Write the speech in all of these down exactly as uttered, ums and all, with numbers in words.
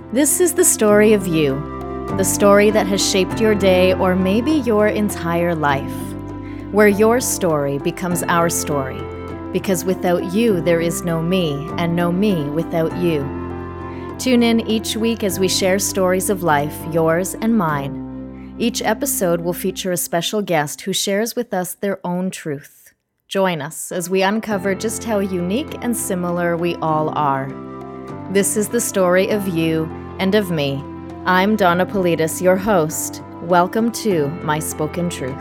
This is the story of you, the story that has shaped your day or maybe your entire life, where your story becomes our story, because without you there is no me, and no me without you. Tune in each week as we share stories of life, yours and mine. Each episode will feature a special guest who shares with us their own truth. Join us as we uncover just how unique and similar we all are. This is the story of you and of me. I'm Donna Politis, your host. Welcome to My Spoken Truth.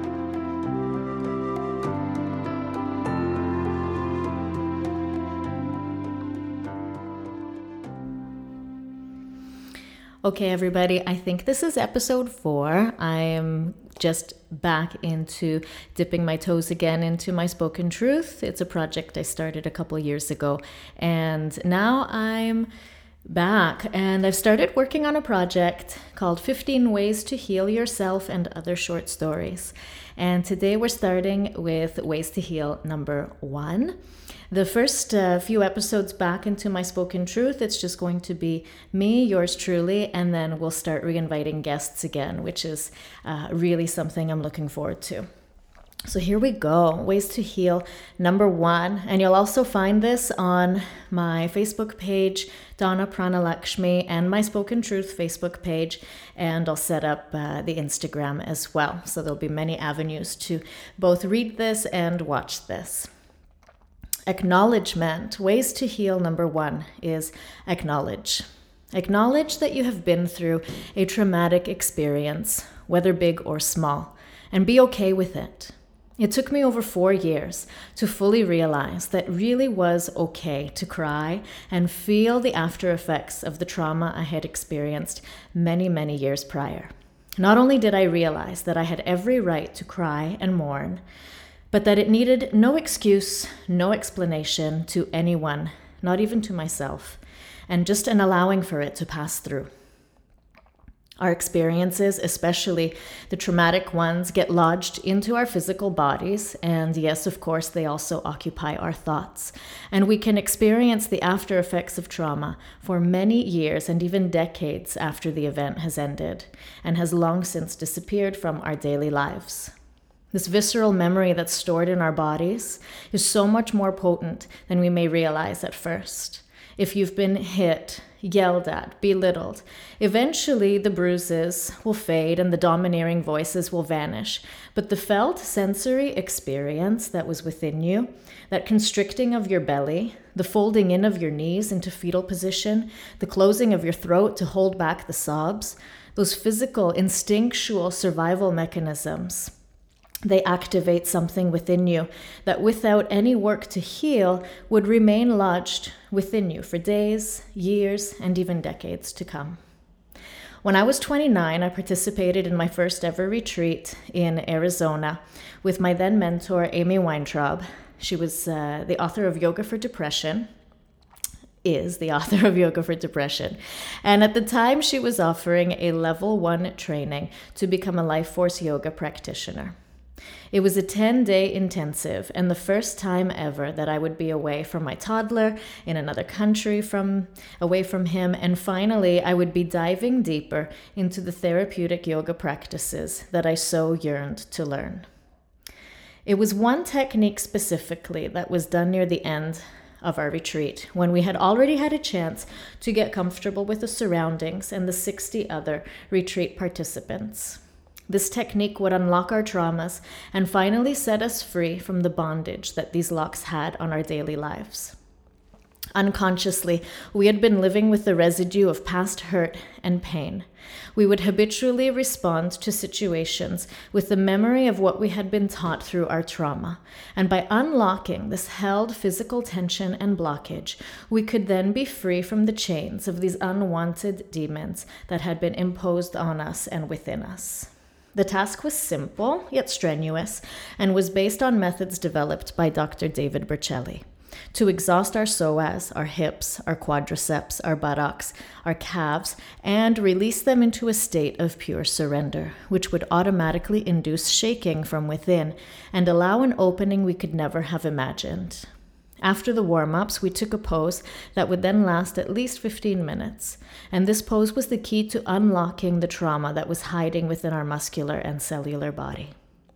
Okay, everybody, I think this is episode four. I am just back into dipping my toes again into My Spoken Truth. It's a project I started a couple years ago, and now I'm back and I've started working on a project called fifteen Ways to Heal Yourself and Other Short Stories. And today we're starting with Ways to Heal number one. The first uh, few episodes back into My Spoken Truth, it's just going to be me, yours truly, and then we'll start re-inviting guests again, which is uh, really something I'm looking forward to. So here we go, Ways to Heal number one. And you'll also find this on my Facebook page, Donna Pranalakshmi, and My Spoken Truth Facebook page. And I'll set up uh, the Instagram as well. So there'll be many avenues to both read this and watch this. Acknowledgement. Ways to Heal number one is acknowledge. Acknowledge that you have been through a traumatic experience, whether big or small, and be okay with it. It took me over four years to fully realize that it really was okay to cry and feel the after effects of the trauma I had experienced many, many years prior. Not only did I realize that I had every right to cry and mourn, but that it needed no excuse, no explanation to anyone, not even to myself, and just an allowing for it to pass through. Our experiences, especially the traumatic ones, get lodged into our physical bodies, and yes, of course, they also occupy our thoughts. And we can experience the after effects of trauma for many years and even decades after the event has ended and has long since disappeared from our daily lives. This visceral memory that's stored in our bodies is so much more potent than we may realize at first. If you've been hit, yelled at, belittled, eventually the bruises will fade and the domineering voices will vanish. But the felt sensory experience that was within you, that constricting of your belly, the folding in of your knees into fetal position, the closing of your throat to hold back the sobs, those physical, instinctual survival mechanisms, they activate something within you that without any work to heal would remain lodged within you for days, years, and even decades to come. When I was twenty-nine, I participated in my first ever retreat in Arizona with my then mentor, Amy Weintraub. She was uh, the author of Yoga for Depression, is the author of Yoga for Depression. And at the time, she was offering a level one training to become a Life Force yoga practitioner. It was a ten-day intensive and the first time ever that I would be away from my toddler, in another country from away from him, and finally I would be diving deeper into the therapeutic yoga practices that I so yearned to learn. It was one technique specifically that was done near the end of our retreat, when we had already had a chance to get comfortable with the surroundings and the sixty other retreat participants. This technique would unlock our traumas and finally set us free from the bondage that these locks had on our daily lives. Unconsciously, we had been living with the residue of past hurt and pain. We would habitually respond to situations with the memory of what we had been taught through our trauma. And by unlocking this held physical tension and blockage, we could then be free from the chains of these unwanted demons that had been imposed on us and within us. The task was simple, yet strenuous, and was based on methods developed by Doctor David Berceli. To exhaust our psoas, our hips, our quadriceps, our buttocks, our calves, and release them into a state of pure surrender, which would automatically induce shaking from within and allow an opening we could never have imagined. After the warm-ups, we took a pose that would then last at least fifteen minutes, and this pose was the key to unlocking the trauma that was hiding within our muscular and cellular body.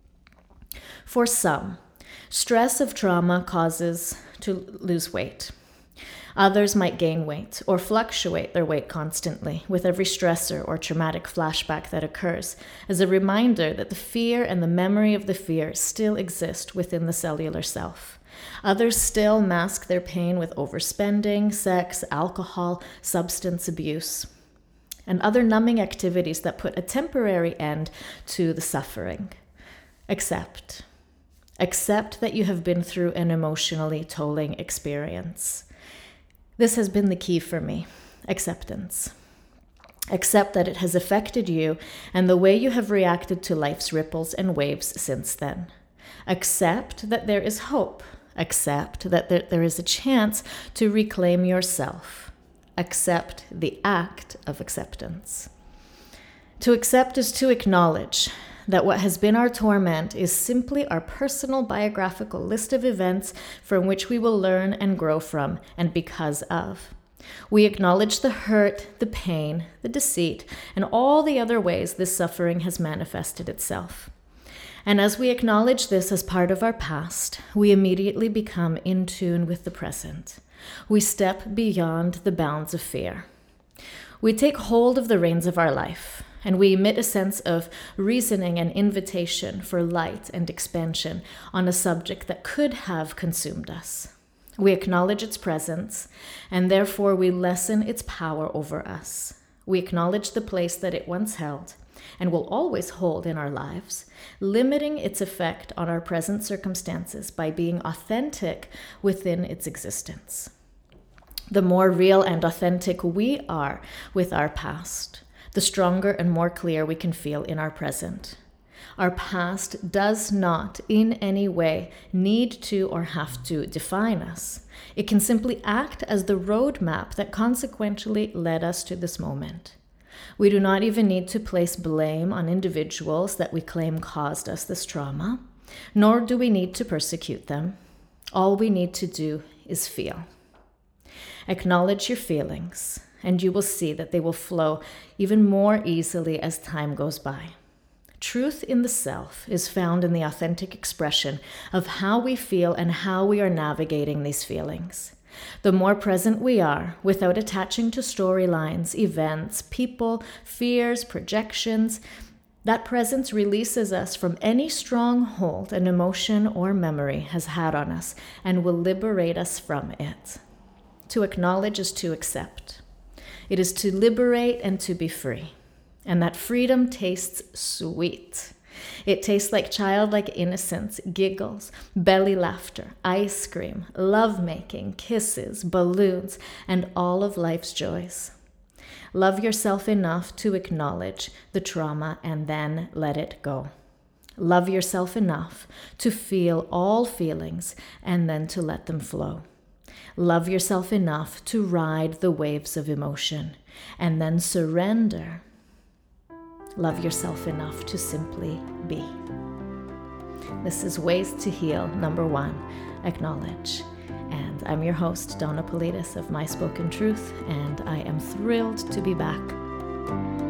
For some, stress of trauma causes to lose weight. Others might gain weight or fluctuate their weight constantly with every stressor or traumatic flashback that occurs, as a reminder that the fear and the memory of the fear still exist within the cellular self. Others still mask their pain with overspending, sex, alcohol, substance abuse, and other numbing activities that put a temporary end to the suffering. Accept. Accept that you have been through an emotionally tolling experience. This has been the key for me. Acceptance. Accept that it has affected you and the way you have reacted to life's ripples and waves since then. Accept that there is hope. Accept that there, there is a chance to reclaim yourself. Accept the act of acceptance. To accept is to acknowledge that what has been our torment is simply our personal biographical list of events from which we will learn and grow from and because of. We acknowledge the hurt, the pain, the deceit, and all the other ways this suffering has manifested itself. And as we acknowledge this as part of our past, we immediately become in tune with the present. We step beyond the bounds of fear. We take hold of the reins of our life, and we emit a sense of reasoning and invitation for light and expansion on a subject that could have consumed us. We acknowledge its presence, and therefore we lessen its power over us. We acknowledge the place that it once held, and will always hold in our lives, limiting its effect on our present circumstances by being authentic within its existence. The more real and authentic we are with our past, the stronger and more clear we can feel in our present. Our past does not in any way need to or have to define us. It can simply act as the roadmap that consequentially led us to this moment. We do not even need to place blame on individuals that we claim caused us this trauma, nor do we need to persecute them. All we need to do is feel. Acknowledge your feelings, and you will see that they will flow even more easily as time goes by. Truth in the self is found in the authentic expression of how we feel and how we are navigating these feelings. The more present we are, without attaching to storylines, events, people, fears, projections, that presence releases us from any stronghold an emotion or memory has had on us and will liberate us from it. To acknowledge is to accept. It is to liberate and to be free. And that freedom tastes sweet. It tastes like childlike innocence, giggles, belly laughter, ice cream, lovemaking, kisses, balloons, and all of life's joys. Love yourself enough to acknowledge the trauma and then let it go. Love yourself enough to feel all feelings and then to let them flow. Love yourself enough to ride the waves of emotion and then surrender. Love yourself enough to simply be. This is Ways to Heal, number one, acknowledge. And I'm your host, Donna Politis of My Spoken Truth, and I am thrilled to be back.